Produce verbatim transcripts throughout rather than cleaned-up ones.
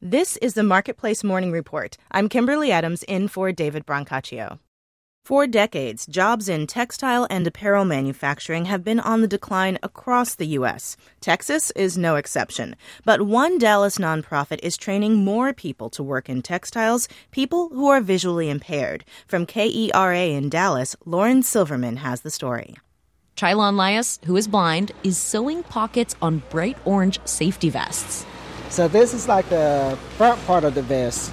This is the Marketplace Morning Report. I'm Kimberly Adams in for David Brancaccio. For decades, jobs in textile and apparel manufacturing have been on the decline across the U S. Texas is no exception. But one Dallas nonprofit is training more people to work in textiles, people who are visually impaired. From K E R A in Dallas, Lauren Silverman has the story. Chylon Lias, who is blind, is sewing pockets on bright orange safety vests. So this is like the front part of the vest.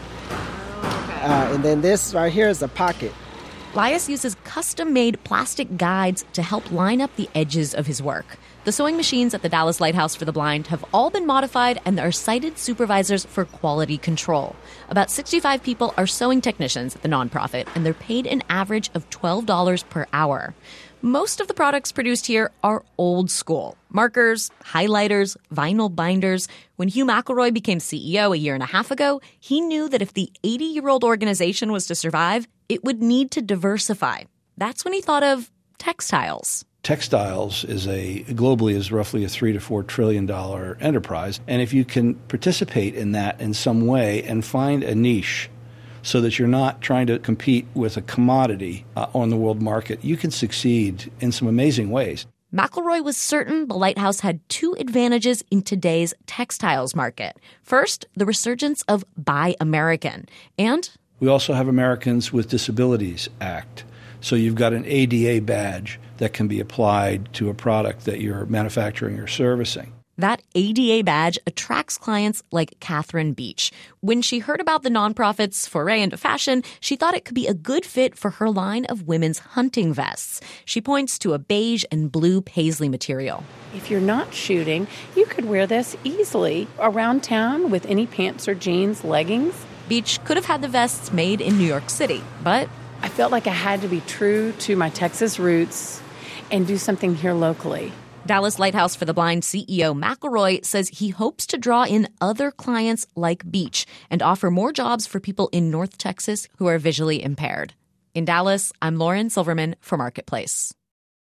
Uh, and then this right here is a pocket. Lias uses custom-made plastic guides to help line up the edges of his work. The sewing machines at the Dallas Lighthouse for the Blind have all been modified, and there are sighted supervisors for quality control. About sixty-five people are sewing technicians at the nonprofit, and they're paid an average of twelve dollars per hour. Most of the products produced here are old school. Markers, highlighters, vinyl binders. When Hugh McElroy became C E O a year and a half ago, he knew that if the eighty-year-old organization was to survive, it would need to diversify. That's when he thought of textiles. Textiles is a globally is roughly a three to four trillion dollar enterprise, and if you can participate in that in some way and find a niche so that you're not trying to compete with a commodity uh, on the world market, you can succeed in some amazing ways. McElroy was certain the Lighthouse had two advantages in today's textiles market. First, the resurgence of Buy American, and we also have Americans with Disabilities Act. So you've got an A D A badge that can be applied to a product that you're manufacturing or servicing. That A D A badge attracts clients like Catherine Beach. When she heard about the nonprofit's foray into fashion, she thought it could be a good fit for her line of women's hunting vests. She points to a beige and blue paisley material. If you're not shooting, you could wear this easily around town with any pants or jeans, leggings. Beach could have had the vests made in New York City, but I felt like I had to be true to my Texas roots and do something here locally. Dallas Lighthouse for the Blind C E O McElroy says he hopes to draw in other clients like Beach and offer more jobs for people in North Texas who are visually impaired. In Dallas, I'm Lauren Silverman for Marketplace.